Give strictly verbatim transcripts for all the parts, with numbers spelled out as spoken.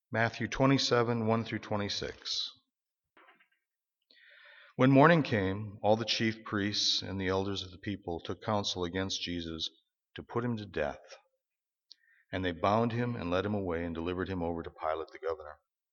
Matthew twenty-seven, one through twenty-six. When morning came, all the chief priests and the elders of the people took counsel against Jesus to put him to death. And they bound him and led him away and delivered him over to Pilate the governor.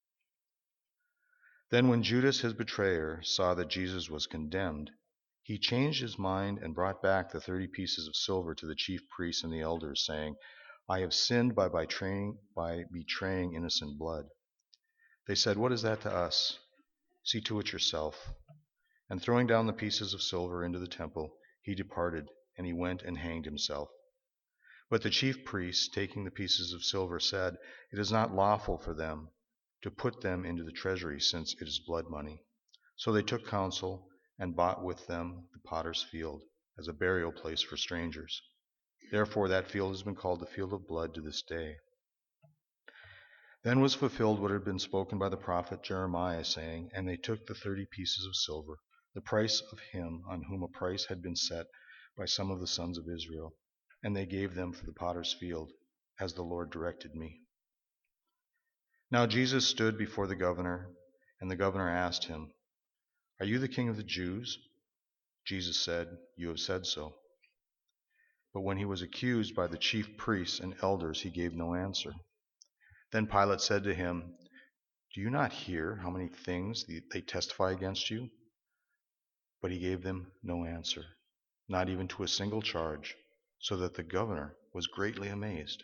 Then when Judas, his betrayer, saw that Jesus was condemned, he changed his mind and brought back the thirty pieces of silver to the chief priests and the elders, saying, I have sinned by betraying, by betraying innocent blood. They said, What is that to us? See to it yourself. And throwing down the pieces of silver into the temple, he departed, and he went and hanged himself. But the chief priests, taking the pieces of silver, said, It is not lawful for them to put them into the treasury, since it is blood money. So they took counsel and bought with them the potter's field as a burial place for strangers. Therefore that field has been called the field of blood to this day. Then was fulfilled what had been spoken by the prophet Jeremiah, saying, And they took the thirty pieces of silver, the price of him on whom a price had been set by some of the sons of Israel, and they gave them for the potter's field, as the Lord directed me. Now Jesus stood before the governor, and the governor asked him, Are you the king of the Jews? Jesus said, You have said so. But when he was accused by the chief priests and elders, he gave no answer. Then Pilate said to him, Do you not hear how many things they testify against you? But he gave them no answer, not even to a single charge, so that the governor was greatly amazed.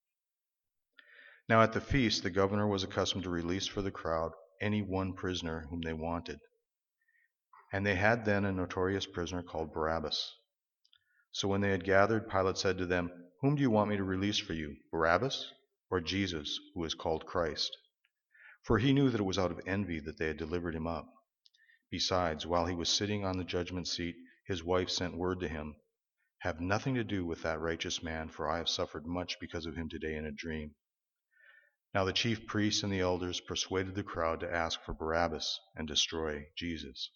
Now at the feast the governor was accustomed to release for the crowd any one prisoner whom they wanted. And they had then a notorious prisoner called Barabbas. So when they had gathered, Pilate said to them, Whom do you want me to release for you, Barabbas or Jesus, who is called Christ? For he knew that it was out of envy that they had delivered him up. Besides, while he was sitting on the judgment seat, his wife sent word to him, Have nothing to do with that righteous man, for I have suffered much because of him today in a dream. Now the chief priests and the elders persuaded the crowd to ask for Barabbas and destroy Jesus.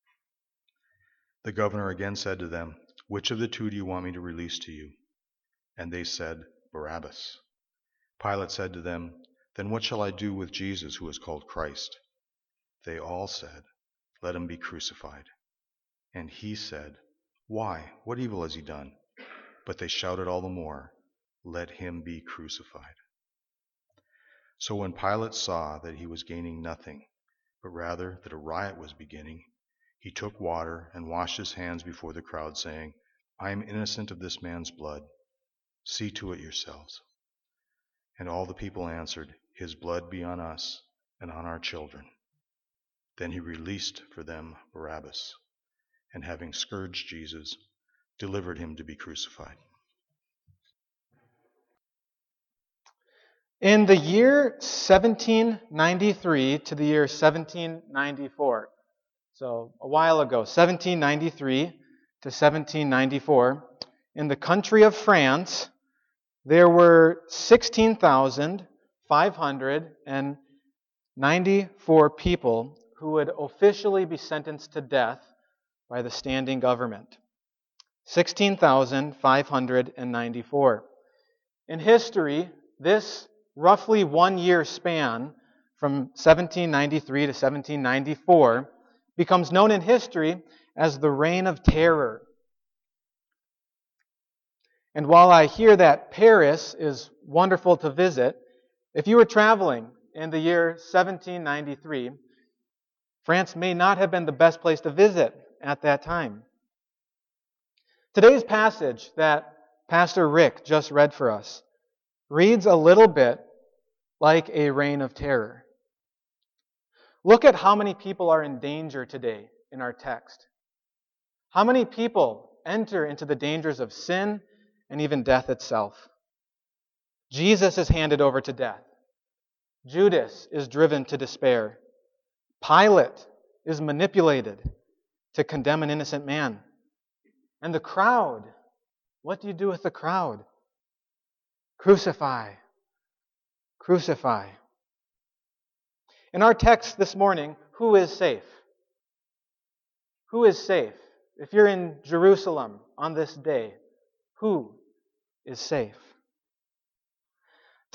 The governor again said to them, Which of the two do you want me to release to you? And they said, Barabbas. Pilate said to them, Then what shall I do with Jesus, who is called Christ? They all said, Let him be crucified. And he said, Why? What evil has he done? But they shouted all the more, Let him be crucified. So when Pilate saw that he was gaining nothing, but rather that a riot was beginning, he took water and washed his hands before the crowd, saying, I am innocent of this man's blood. See to it yourselves. And all the people answered, His blood be on us and on our children. Then he released for them Barabbas, and having scourged Jesus, delivered him to be crucified. In the year seventeen ninety-three to the year seventeen ninety-four, so a while ago, seventeen ninety-three to seventeen ninety-four, in the country of France, there were sixteen thousand five hundred ninety-four people who would officially be sentenced to death by the standing government. sixteen thousand five hundred ninety-four. In history, this roughly one year span from seventeen ninety-three to seventeen ninety-four becomes known in history as the Reign of Terror. And while I hear that Paris is wonderful to visit, if you were traveling in the year seventeen ninety-three, France may not have been the best place to visit at that time. Today's passage that Pastor Rick just read for us reads a little bit like a reign of terror. Look at how many people are in danger today in our text. How many people enter into the dangers of sin and even death itself. Jesus is handed over to death. Judas is driven to despair. Pilate is manipulated to condemn an innocent man. And the crowd, what do you do with the crowd? Crucify. Crucify. In our text this morning, who is safe? Who is safe? If you're in Jerusalem on this day, who is safe?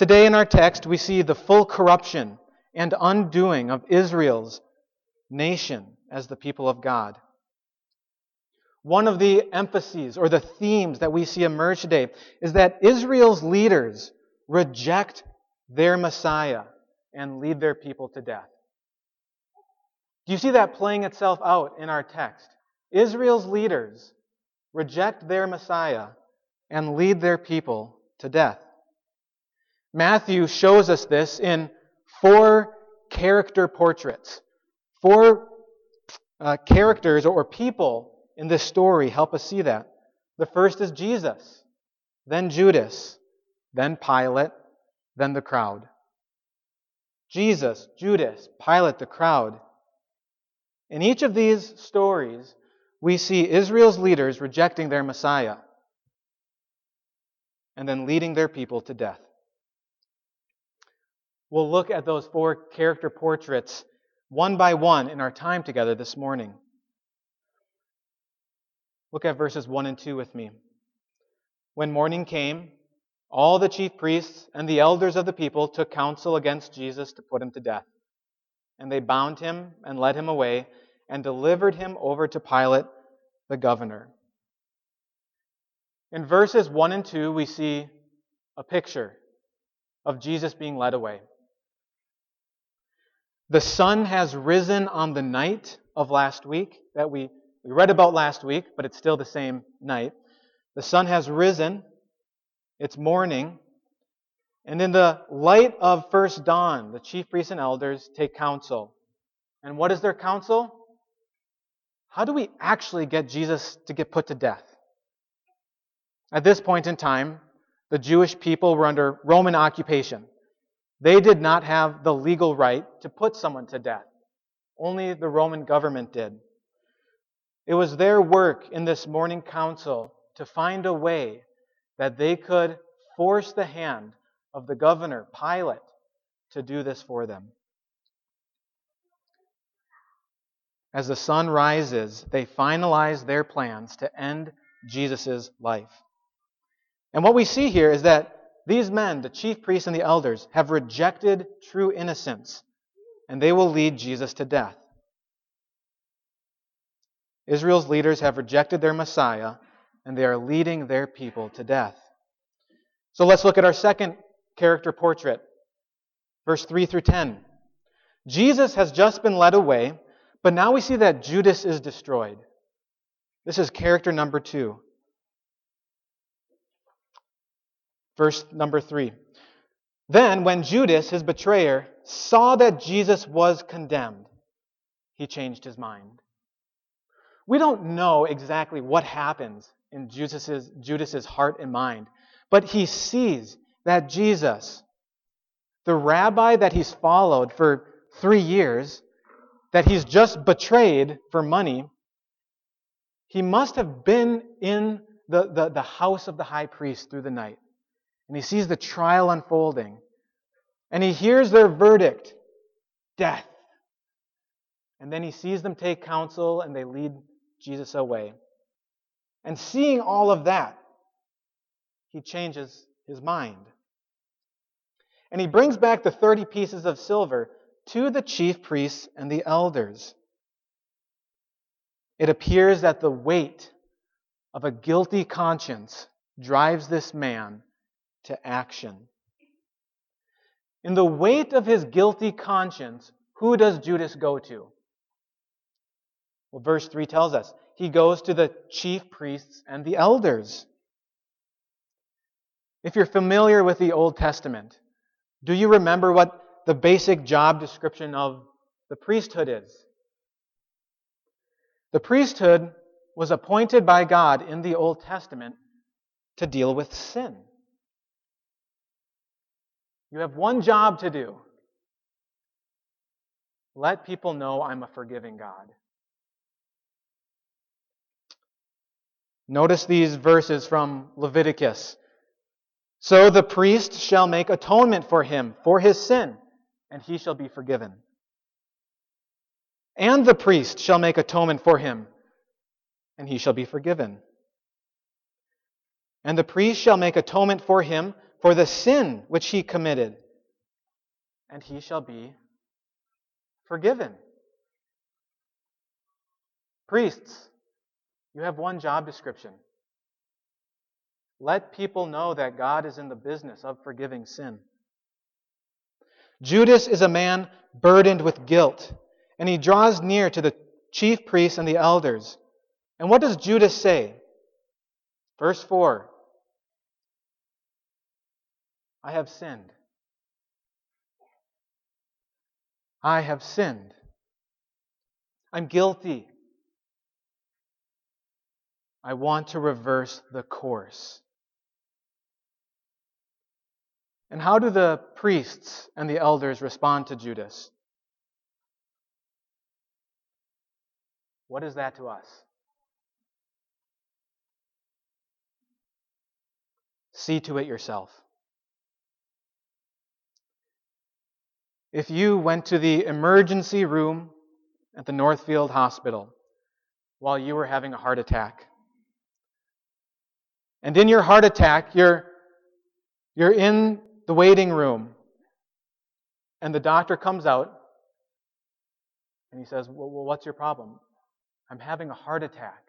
Today in our text, we see the full corruption and undoing of Israel's nation as the people of God. One of the emphases or the themes that we see emerge today is that Israel's leaders reject their Messiah and lead their people to death. Do you see that playing itself out in our text? Israel's leaders reject their Messiah and lead their people to death. Matthew shows us this in four character portraits. Four uh, characters or people in this story help us see that. The first is Jesus, then Judas, then Pilate, then the crowd. Jesus, Judas, Pilate, the crowd. In each of these stories, we see Israel's leaders rejecting their Messiah and then leading their people to death. We'll look at those four character portraits one by one in our time together this morning. Look at verses one and two with me. When morning came, all the chief priests and the elders of the people took counsel against Jesus to put him to death. And they bound him and led him away and delivered him over to Pilate, the governor. In verses one and two, we see a picture of Jesus being led away. The sun has risen on the night of last week that we, we read about last week, but it's still the same night. The sun has risen. It's morning. And in the light of first dawn, the chief priests and elders take counsel. And what is their counsel? How do we actually get Jesus to get put to death? At this point in time, the Jewish people were under Roman occupation. They did not have the legal right to put someone to death. Only the Roman government did. It was their work in this morning council to find a way that they could force the hand of the governor, Pilate, to do this for them. As the sun rises, they finalize their plans to end Jesus' life. And what we see here is that these men, the chief priests and the elders, have rejected true innocence, and they will lead Jesus to death. Israel's leaders have rejected their Messiah, and they are leading their people to death. So let's look at our second character portrait, verse three through ten. Jesus has just been led away, but now we see that Judas is destroyed. This is character number two. Verse number three. Then, when Judas, his betrayer, saw that Jesus was condemned, he changed his mind. We don't know exactly what happens in Judas's, Judas's heart and mind, but he sees that Jesus, the rabbi that he's followed for three years, that he's just betrayed for money, he must have been in the, the, the house of the high priest through the night. And he sees the trial unfolding. And he hears their verdict, death. And then he sees them take counsel and they lead Jesus away. And seeing all of that, he changes his mind. And he brings back the thirty pieces of silver to the chief priests and the elders. It appears that the weight of a guilty conscience drives this man to action. In the weight of his guilty conscience, who does Judas go to? Well, verse three tells us he goes to the chief priests and the elders. If you're familiar with the Old Testament, do you remember what the basic job description of the priesthood is? The priesthood was appointed by God in the Old Testament to deal with sin. You have one job to do. Let people know I'm a forgiving God. Notice these verses from Leviticus. So the priest shall make atonement for him for his sin, and he shall be forgiven. And the priest shall make atonement for him, and he shall be forgiven. And the priest shall make atonement for him for the sin which he committed, and he shall be forgiven. Priests, you have one job description. Let people know that God is in the business of forgiving sin. Judas is a man burdened with guilt, and he draws near to the chief priests and the elders. And what does Judas say? Verse four. I have sinned. I have sinned. I'm guilty. I want to reverse the course. And how do the priests and the elders respond to Judas? What is that to us? See to it yourself. If you went to the emergency room at the Northfield Hospital while you were having a heart attack, and in your heart attack, you're, you're in the waiting room, and the doctor comes out, and he says, well, what's your problem? I'm having a heart attack.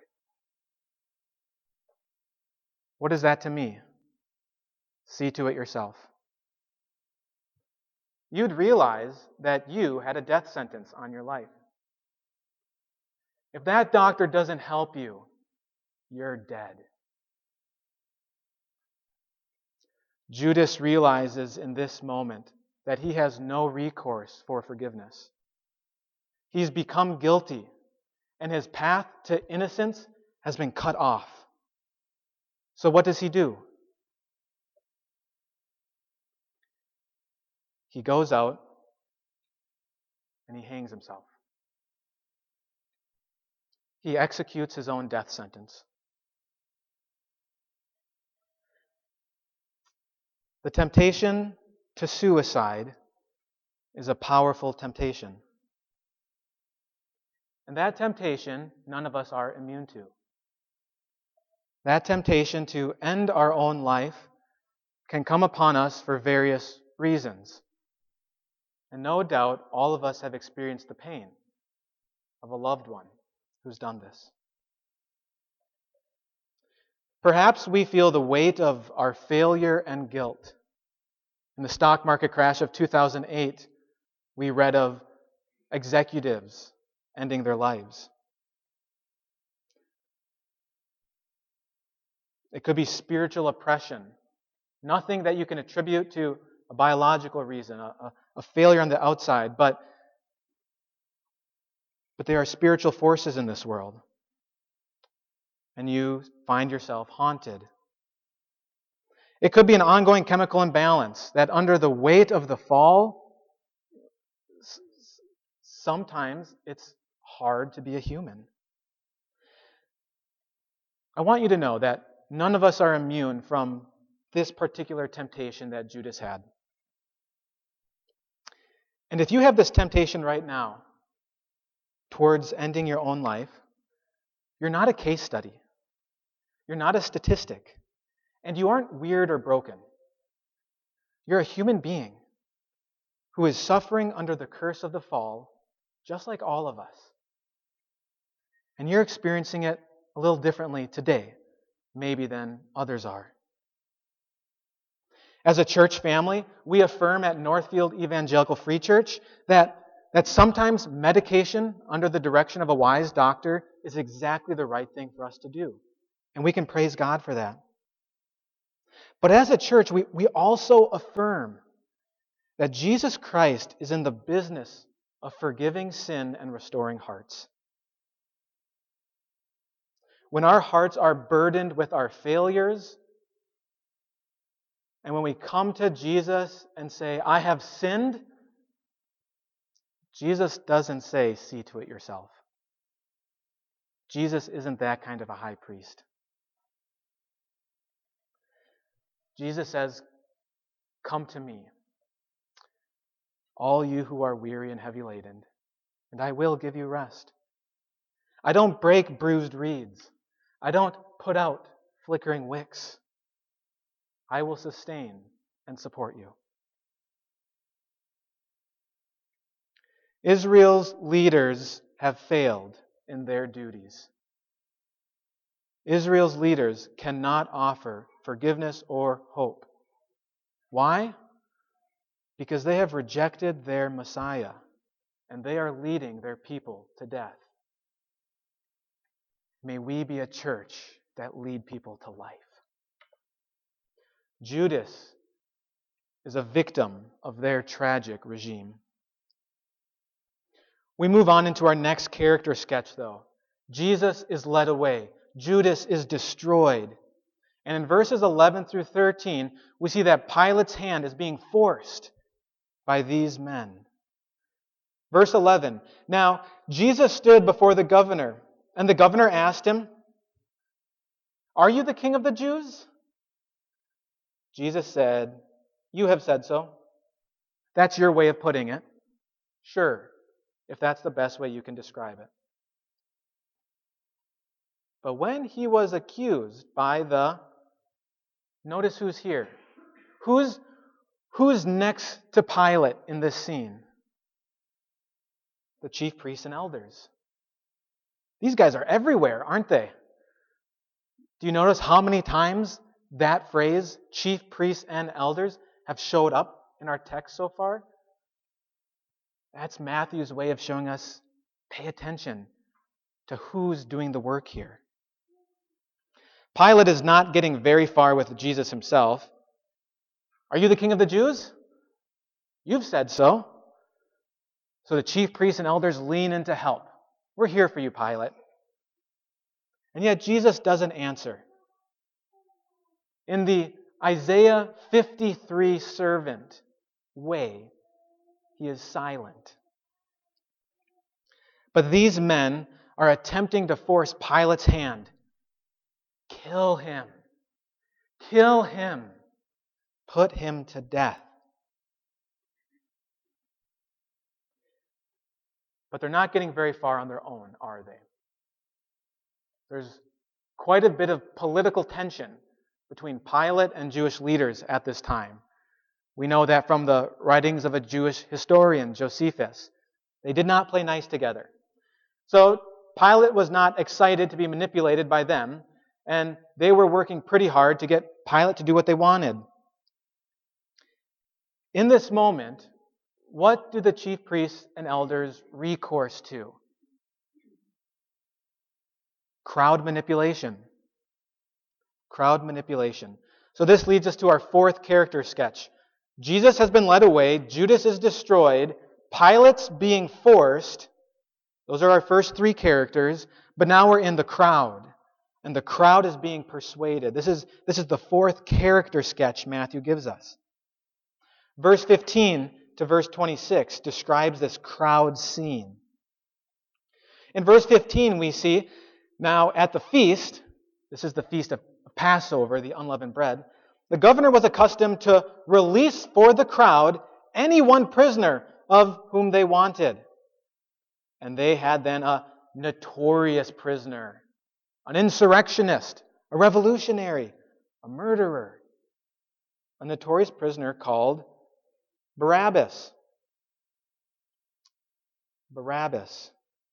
What is that to me? See to it yourself. You'd realize that you had a death sentence on your life. If that doctor doesn't help you, you're dead. Judas realizes in this moment that he has no recourse for forgiveness. He's become guilty, and his path to innocence has been cut off. So what does he do? He goes out and he hangs himself. He executes his own death sentence. The temptation to suicide is a powerful temptation. And that temptation, none of us are immune to. That temptation to end our own life can come upon us for various reasons. And no doubt, all of us have experienced the pain of a loved one who's done this. Perhaps we feel the weight of our failure and guilt. In the stock market crash of two thousand eight, we read of executives ending their lives. It could be spiritual oppression. Nothing that you can attribute to a biological reason, a, a, a failure on the outside, but, but there are spiritual forces in this world. And you find yourself haunted. It could be an ongoing chemical imbalance that under the weight of the fall, s- sometimes it's hard to be a human. I want you to know that none of us are immune from this particular temptation that Judas had. And if you have this temptation right now towards ending your own life, you're not a case study. You're not a statistic. And you aren't weird or broken. You're a human being who is suffering under the curse of the fall, just like all of us. And you're experiencing it a little differently today, maybe than others are. As a church family, we affirm at Northfield Evangelical Free Church that, that sometimes medication under the direction of a wise doctor is exactly the right thing for us to do. And we can praise God for that. But as a church, we, we also affirm that Jesus Christ is in the business of forgiving sin and restoring hearts. When our hearts are burdened with our failures, and when we come to Jesus and say, I have sinned, Jesus doesn't say, see to it yourself. Jesus isn't that kind of a high priest. Jesus says, come to me, all you who are weary and heavy laden, and I will give you rest. I don't break bruised reeds. I don't put out flickering wicks. I will sustain and support you. Israel's leaders have failed in their duties. Israel's leaders cannot offer forgiveness or hope. Why? Because they have rejected their Messiah, and they are leading their people to death. May we be a church that lead people to life. Judas is a victim of their tragic regime. We move on into our next character sketch, though. Jesus is led away. Judas is destroyed. And in verses eleven through thirteen, we see that Pilate's hand is being forced by these men. Verse eleven, now Jesus stood before the governor, and the governor asked him, "Are you the king of the Jews?" Jesus said, "You have said so." That's your way of putting it. Sure, if that's the best way you can describe it. But when he was accused by the... Notice who's here. Who's, who's next to Pilate in this scene? The chief priests and elders. These guys are everywhere, aren't they? Do you notice how many times that phrase, chief priests and elders, have showed up in our text so far? That's Matthew's way of showing us, pay attention to who's doing the work here. Pilate is not getting very far with Jesus himself. Are you the king of the Jews? You've said so. So the chief priests and elders lean in to help. We're here for you, Pilate. And yet Jesus doesn't answer. In the Isaiah fifty-three servant way, he is silent. But these men are attempting to force Pilate's hand. Kill him. Kill him. Put him to death. But they're not getting very far on their own, are they? There's quite a bit of political tension between Pilate and Jewish leaders at this time. We know that from the writings of a Jewish historian, Josephus. They did not play nice together. So Pilate was not excited to be manipulated by them, and they were working pretty hard to get Pilate to do what they wanted. In this moment, what do the chief priests and elders recourse to? Crowd manipulation. Crowd manipulation. So this leads us to our fourth character sketch. Jesus has been led away. Judas is destroyed. Pilate's being forced. Those are our first three characters. But now we're in the crowd. And the crowd is being persuaded. This is, this is the fourth character sketch Matthew gives us. Verse fifteen to verse twenty-six describes this crowd scene. In verse fifteen we see, now at the feast, this is the feast of Passover, the unleavened bread, the governor was accustomed to release for the crowd any one prisoner of whom they wanted. And they had then a notorious prisoner, an insurrectionist, a revolutionary, a murderer, a notorious prisoner called Barabbas. Barabbas.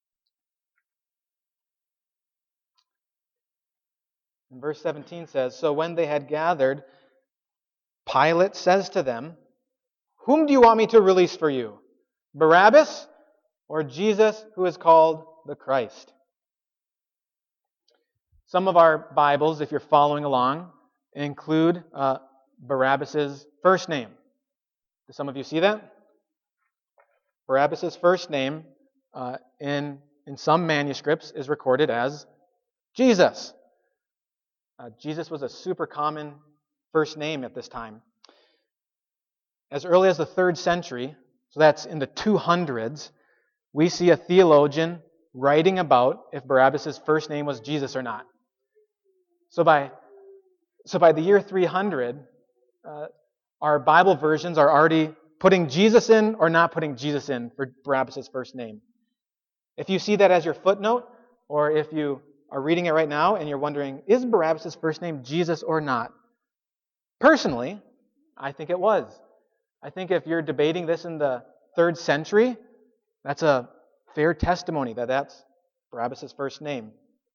And verse seventeen says, so when they had gathered, Pilate says to them, whom do you want me to release for you? Barabbas or Jesus who is called the Christ? Some of our Bibles, if you're following along, include uh, Barabbas' first name. Do some of you see that? Barabbas' first name uh, in, in some manuscripts is recorded as Jesus. Uh, Jesus was a super common first name at this time. As early as the third century, so that's in the two hundreds, we see a theologian writing about if Barabbas' first name was Jesus or not. So by, so by the year three hundred, uh, our Bible versions are already putting Jesus in or not putting Jesus in for Barabbas' first name. If you see that as your footnote, or if you are reading it right now and you're wondering, is Barabbas' first name Jesus or not? Personally, I think it was. I think if you're debating this in the third century, that's a fair testimony that that's Barabbas' first name.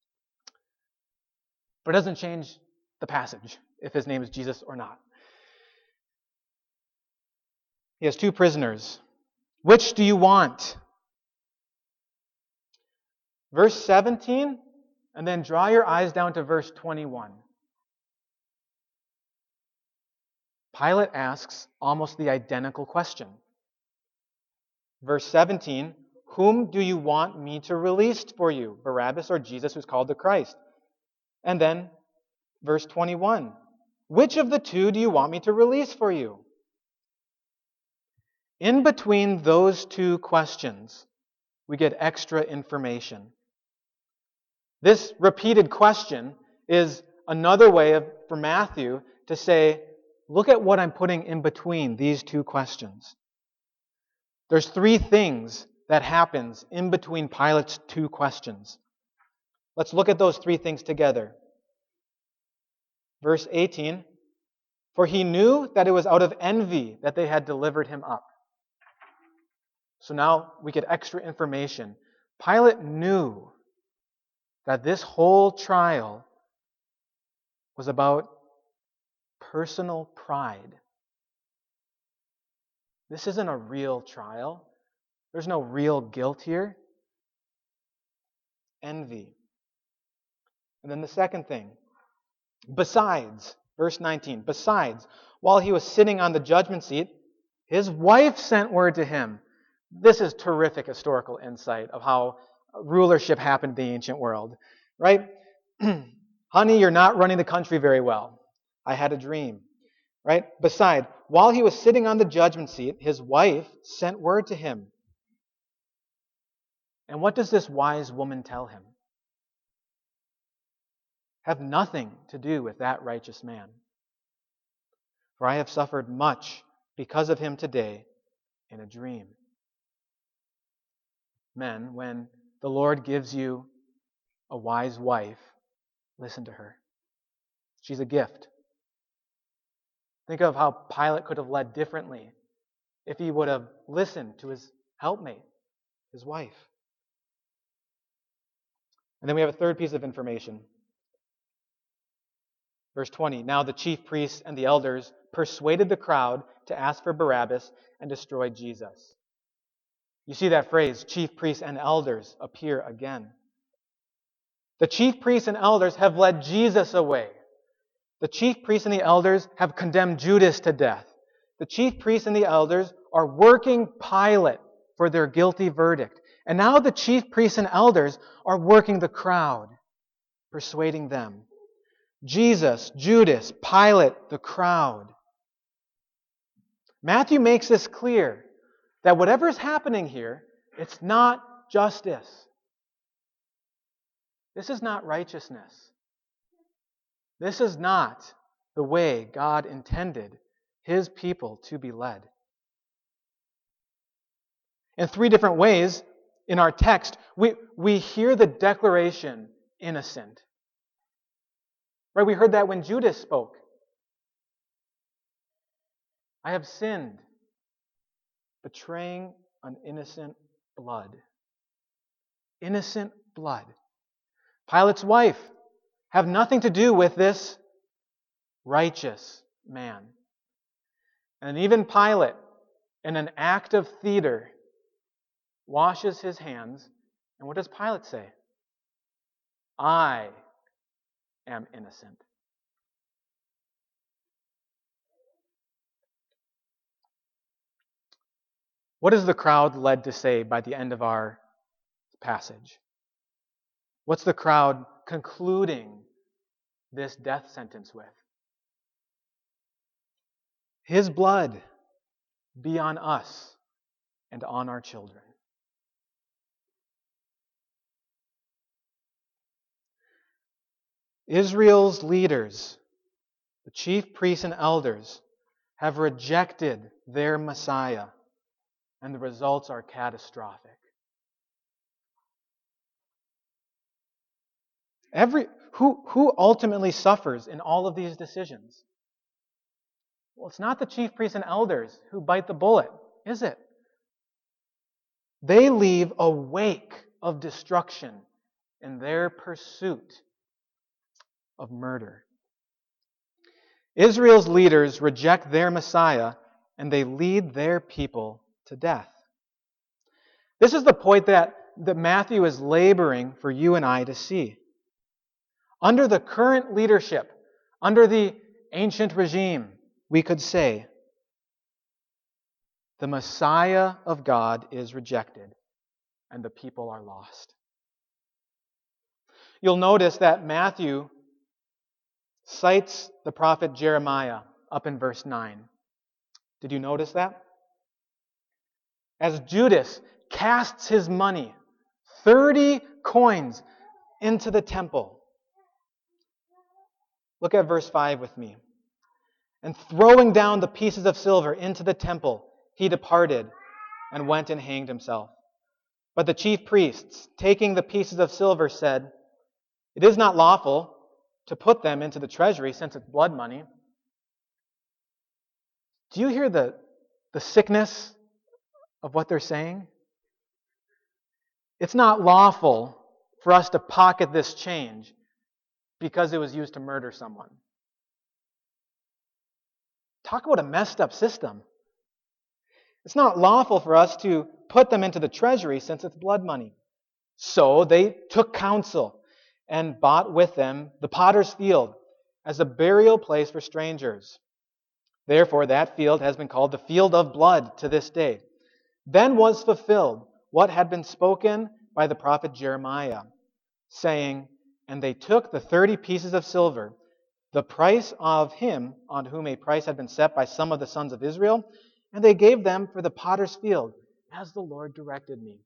But it doesn't change the passage if his name is Jesus or not. He has two prisoners. Which do you want? Verse seventeen, and then draw your eyes down to verse twenty-one. Pilate asks almost the identical question. Verse seventeen, whom do you want me to release for you, Barabbas or Jesus who's called the Christ? And then verse twenty-one, which of the two do you want me to release for you? In between those two questions, we get extra information. This repeated question is another way of, for Matthew to say, look at what I'm putting in between these two questions. There's three things that happens in between Pilate's two questions. Let's look at those three things together. Verse eighteen, for he knew that it was out of envy that they had delivered him up. So now we get extra information. Pilate knew that this whole trial was about personal pride. This isn't a real trial. There's no real guilt here. Envy. And then the second thing. Besides, verse nineteen, besides, while he was sitting on the judgment seat, his wife sent word to him. This is terrific historical insight of how rulership happened in the ancient world, right? Honey, you're not running the country very well. I had a dream, right? Beside, while he was sitting on the judgment seat, his wife sent word to him. And what does this wise woman tell him? Have nothing to do with that righteous man. For I have suffered much because of him today in a dream. Men, when the Lord gives you a wise wife, listen to her. She's a gift. Think of how Pilate could have led differently if he would have listened to his helpmate, his wife. And then we have a third piece of information. Verse twenty, now the chief priests and the elders persuaded the crowd to ask for Barabbas and destroy Jesus. You see that phrase, chief priests and elders, appear again. The chief priests and elders have led Jesus away. The chief priests and the elders have condemned Judas to death. The chief priests and the elders are working Pilate for their guilty verdict. And now the chief priests and elders are working the crowd, persuading them. Jesus, Judas, Pilate, the crowd. Matthew makes this clear that whatever is happening here, it's not justice. This is not righteousness. This is not the way God intended His people to be led. In three different ways in our text, we, we hear the declaration, innocent. Right? We heard that when Judas spoke. I have sinned, betraying an innocent blood. Innocent blood. Pilate's wife have nothing to do with this righteous man. And even Pilate, in an act of theater, washes his hands. And what does Pilate say? I am innocent. What is the crowd led to say by the end of our passage? What's the crowd concluding this death sentence with? His blood be on us and on our children. Israel's leaders, the chief priests and elders, have rejected their Messiah, and the results are catastrophic. Every who, who ultimately suffers in all of these decisions? Well, it's not the chief priests and elders who bite the bullet, is it? They leave a wake of destruction in their pursuit of murder. Israel's leaders reject their Messiah, and they lead their people to death. This is the point that, that Matthew is laboring for you and I to see. Under the current leadership, under the ancient regime, we could say, the Messiah of God is rejected, and the people are lost. You'll notice that Matthew cites the prophet Jeremiah up in verse nine. Did you notice that? As Judas casts his money, thirty coins, into the temple. Look at verse five with me. And throwing down the pieces of silver into the temple, he departed and went and hanged himself. But the chief priests, taking the pieces of silver, said, "It is not lawful to put them into the treasury, since it's blood money." Do you hear the, the sickness of what they're saying? It's not lawful for us to pocket this change because it was used to murder someone. Talk about a messed up system. It's not lawful for us to put them into the treasury since it's blood money. So they took counsel and bought with them the potter's field as a burial place for strangers. Therefore, that field has been called the field of blood to this day. Then was fulfilled what had been spoken by the prophet Jeremiah, saying, "And they took the thirty pieces of silver, the price of him on whom a price had been set by some of the sons of Israel, and they gave them for the potter's field, as the Lord directed me."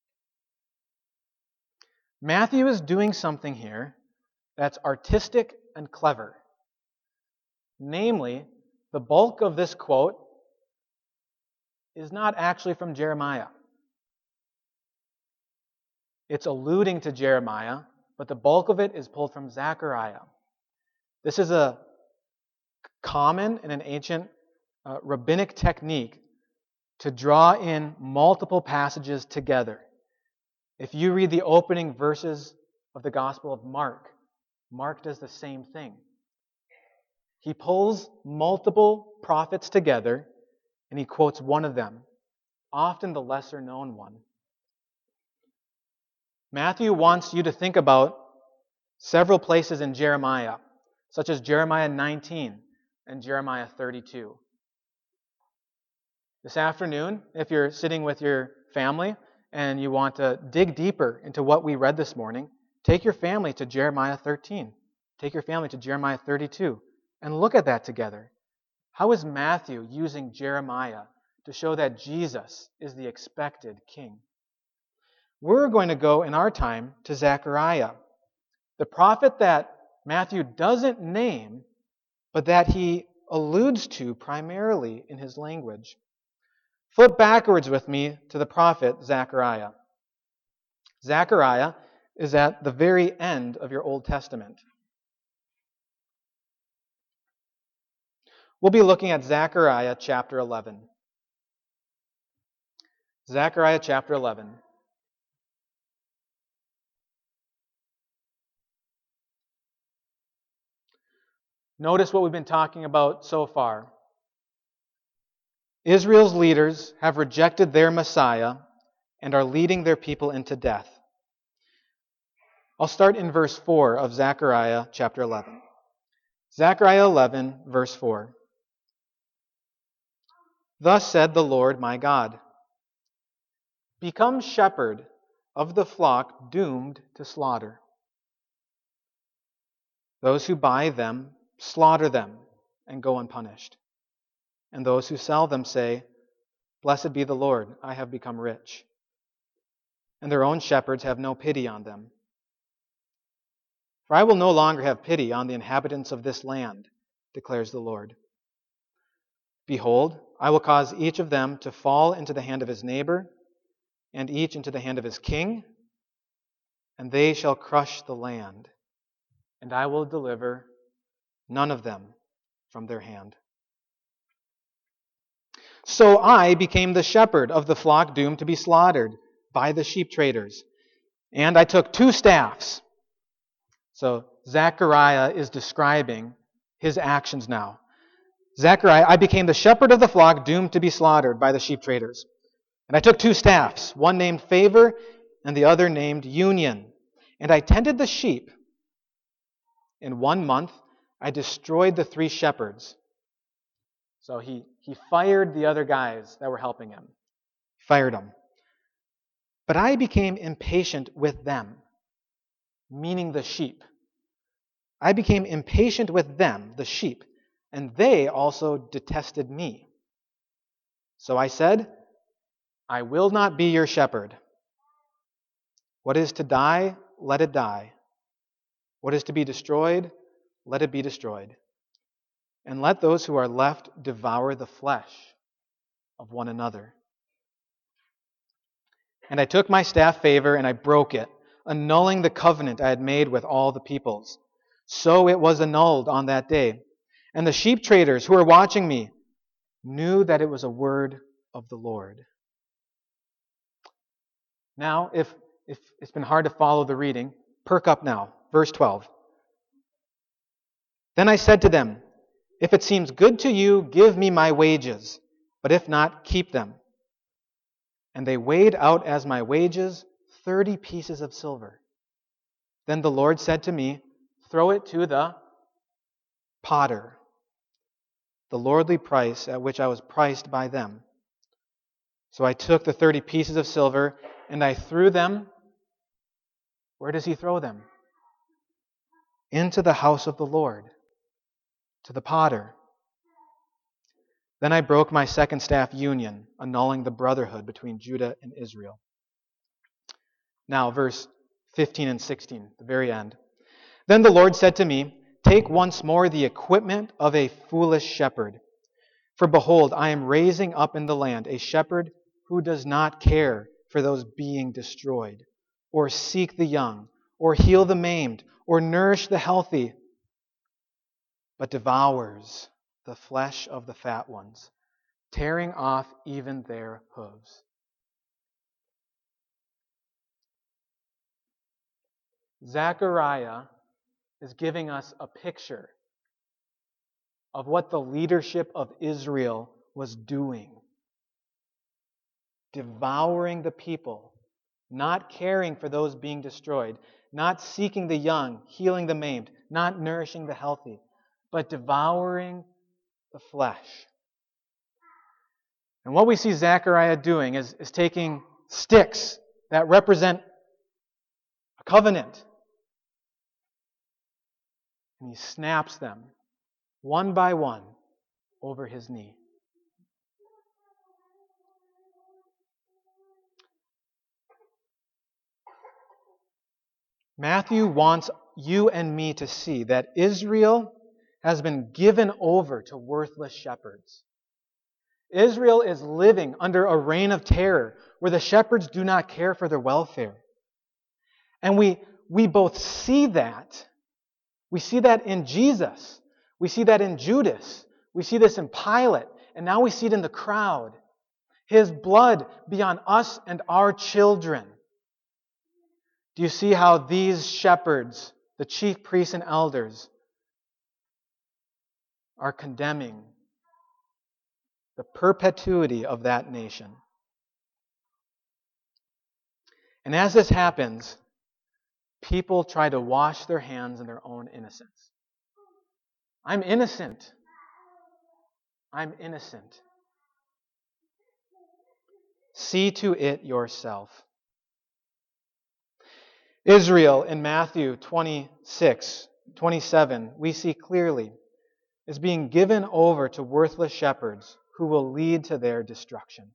Matthew is doing something here that's artistic and clever. Namely, the bulk of this quote is not actually from Jeremiah. It's alluding to Jeremiah, but the bulk of it is pulled from Zechariah. This is a common in an ancient uh, rabbinic technique to draw in multiple passages together. If you read the opening verses of the Gospel of Mark, Mark does the same thing. He pulls multiple prophets together and he quotes one of them, often the lesser known one. Matthew wants you to think about several places in Jeremiah, such as Jeremiah nineteen and Jeremiah thirty-two. This afternoon, if you're sitting with your family and you want to dig deeper into what we read this morning, take your family to Jeremiah thirteen. Take your family to Jeremiah thirty-two and look at that together. How is Matthew using Jeremiah to show that Jesus is the expected king? We're going to go in our time to Zechariah, the prophet that Matthew doesn't name, but that he alludes to primarily in his language. Flip backwards with me to the prophet Zechariah. Zechariah is at the very end of your Old Testament. We'll be looking at Zechariah chapter eleven. Zechariah chapter eleven. Notice what we've been talking about so far. Israel's leaders have rejected their Messiah and are leading their people into death. I'll start in verse four of Zechariah chapter eleven. Zechariah eleven, verse four. "Thus said the Lord my God, become shepherd of the flock doomed to slaughter. Those who buy them slaughter them and go unpunished. And those who sell them say, Blessed be the Lord, I have become rich. And their own shepherds have no pity on them. For I will no longer have pity on the inhabitants of this land, declares the Lord. Behold, I will cause each of them to fall into the hand of his neighbor, and each into the hand of his king, and they shall crush the land, and I will deliver none of them from their hand." So I became the shepherd of the flock doomed to be slaughtered by the sheep traders. And I took two staffs. So Zechariah is describing his actions now. Zechariah, I became the shepherd of the flock doomed to be slaughtered by the sheep traders. And I took two staffs, one named Favor and the other named Union. And I tended the sheep. In one month, I destroyed the three shepherds. So he, he fired the other guys that were helping him. Fired them. But I became impatient with them, meaning the sheep. I became impatient with them, the sheep, and they also detested me. So I said, I will not be your shepherd. What is to die, let it die. What is to be destroyed, let it be destroyed. And let those who are left devour the flesh of one another. And I took my staff Favor and I broke it, annulling the covenant I had made with all the peoples. So it was annulled on that day. And the sheep traders who were watching me knew that it was a word of the Lord. Now, if, if it's been hard to follow the reading, perk up now. Verse twelve. Then I said to them, if it seems good to you, give me my wages, but if not, keep them. And they weighed out as my wages thirty pieces of silver. Then the Lord said to me, throw it to the potter, the lordly price at which I was priced by them. So I took the thirty pieces of silver and I threw them. Where does he throw them? Into the house of the Lord, to the potter. Then I broke my second staff Union, annulling the brotherhood between Judah and Israel. Now, verse fifteen and sixteen, the very end. Then the Lord said to me, take once more the equipment of a foolish shepherd. For behold, I am raising up in the land a shepherd who does not care for those being destroyed, or seek the young, or heal the maimed, or nourish the healthy, but devours the flesh of the fat ones, tearing off even their hooves. Zechariah is giving us a picture of what the leadership of Israel was doing. Devouring the people, not caring for those being destroyed, not seeking the young, healing the maimed, not nourishing the healthy, but devouring the flesh. And what we see Zechariah doing is, is taking sticks that represent a covenant, and he snaps them one by one over his knee. Matthew wants you and me to see that Israel has been given over to worthless shepherds. Israel is living under a reign of terror where the shepherds do not care for their welfare. And we, we both see that. We see that in Jesus. We see that in Judas. We see this in Pilate. And now we see it in the crowd. His blood be on us and our children. Do you see how these shepherds, the chief priests and elders, are condemning the perpetuity of that nation? And as this happens, people try to wash their hands in their own innocence. I'm innocent. I'm innocent. See to it yourself. Israel in Matthew twenty-six, twenty-seven, we see clearly, is being given over to worthless shepherds who will lead to their destruction.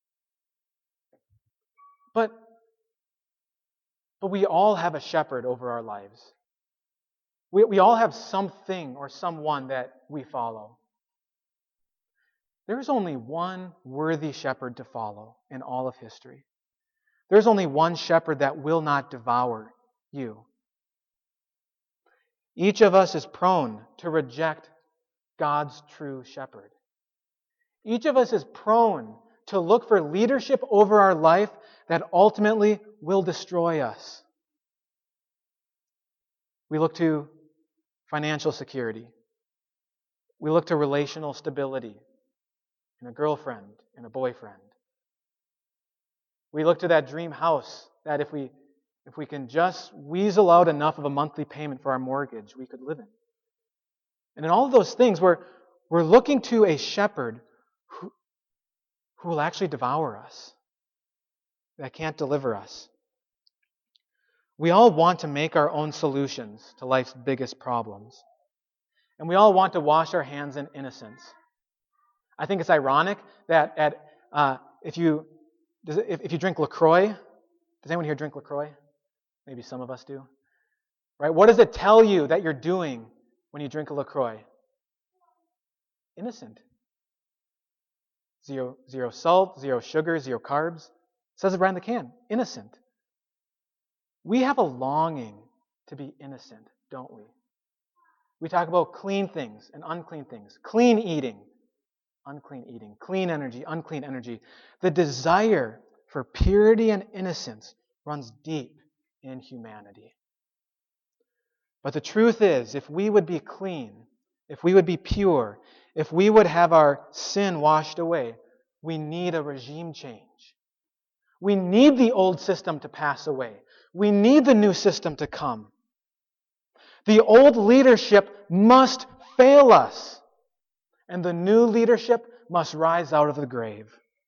But, but we all have a shepherd over our lives. We, we all have something or someone that we follow. There's only one worthy shepherd to follow in all of history. There's only one shepherd that will not devour you. Each of us is prone to reject God's true shepherd. Each of us is prone to look for leadership over our life that ultimately will destroy us. We look to financial security. We look to relational stability in a girlfriend, in a boyfriend. We look to that dream house that if we if we can just weasel out enough of a monthly payment for our mortgage, we could live in. And in all of those things, we're, we're looking to a shepherd who, who will actually devour us, that can't deliver us. We all want to make our own solutions to life's biggest problems. And we all want to wash our hands in innocence. I think it's ironic that at uh, if you does it, if, if you drink LaCroix, does anyone here drink LaCroix? Maybe some of us do. Right? What does it tell you that you're doing when you drink a LaCroix? Innocent. Zero, zero salt, zero sugar, zero carbs. It says it right in the can. Innocent. We have a longing to be innocent, don't we? We talk about clean things and unclean things. Clean eating, unclean eating. Clean energy, unclean energy. The desire for purity and innocence runs deep in humanity. But the truth is, if we would be clean, if we would be pure, if we would have our sin washed away, we need a regime change. We need the old system to pass away. We need the new system to come. The old leadership must fail us, and the new leadership must rise out of the grave.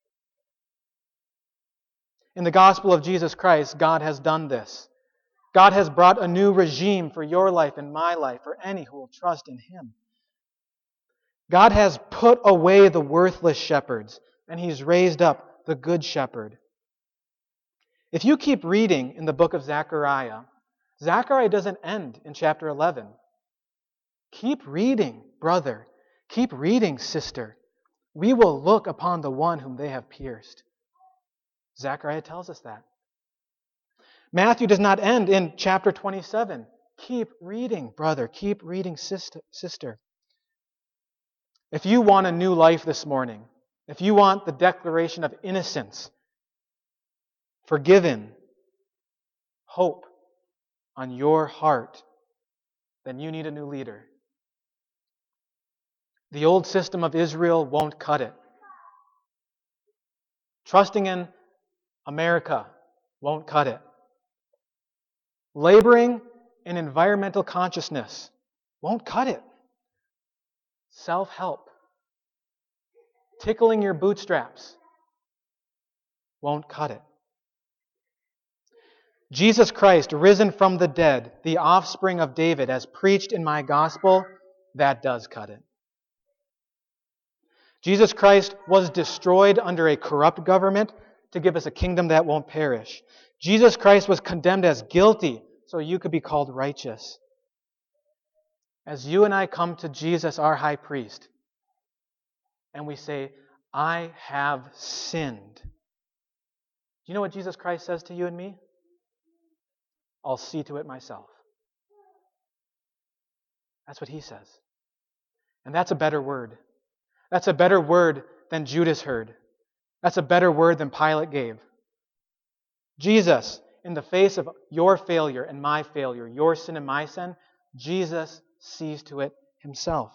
In the gospel of Jesus Christ, God has done this. God has brought a new regime for your life and my life, for any who will trust in Him. God has put away the worthless shepherds, and He's raised up the good shepherd. If you keep reading in the book of Zechariah, Zechariah doesn't end in chapter eleven. Keep reading, brother. Keep reading, sister. We will look upon the one whom they have pierced. Zechariah tells us that. Matthew does not end in chapter twenty-seven. Keep reading, brother. Keep reading, sister. If you want a new life this morning, if you want the declaration of innocence, forgiven, hope on your heart, then you need a new leader. The old system of Israel won't cut it. Trusting in America won't cut it. Laboring in environmental consciousness won't cut it. Self-help, tickling your bootstraps won't cut it. Jesus Christ, risen from the dead, the offspring of David, as preached in my gospel, that does cut it. Jesus Christ was destroyed under a corrupt government to give us a kingdom that won't perish. Jesus Christ was condemned as guilty so you could be called righteous. As you and I come to Jesus, our high priest, and we say, I have sinned. Do you know what Jesus Christ says to you and me? I'll see to it myself. That's what He says. And that's a better word. That's a better word than Judas heard. That's a better word than Pilate gave. Jesus, in the face of your failure and my failure, your sin and my sin, Jesus sees to it Himself.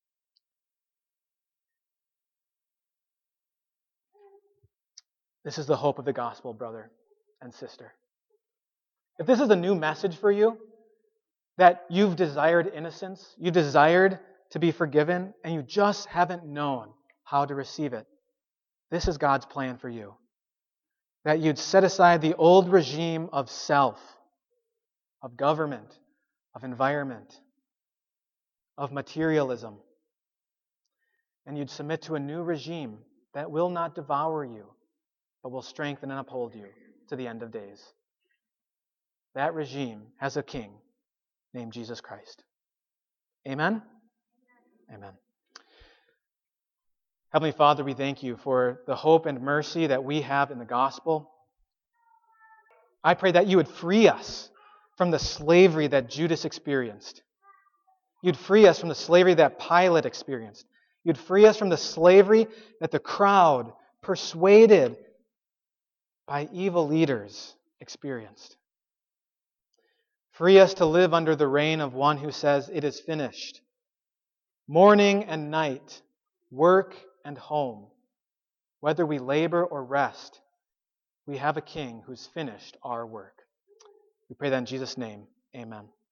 This is the hope of the gospel, brother and sister. If this is a new message for you, that you've desired innocence, you desired to be forgiven, and you just haven't known how to receive it, this is God's plan for you. That you'd set aside the old regime of self, of government, of environment, of materialism, and you'd submit to a new regime that will not devour you, but will strengthen and uphold you to the end of days. That regime has a king named Jesus Christ. Amen? Amen. Heavenly Father, we thank You for the hope and mercy that we have in the gospel. I pray that You would free us from the slavery that Judas experienced. You'd free us from the slavery that Pilate experienced. You'd free us from the slavery that the crowd, persuaded by evil leaders, experienced. Free us to live under the reign of one who says, "It is finished." Morning and night, work and home, whether we labor or rest, we have a King who's finished our work. We pray that in Jesus' name. Amen.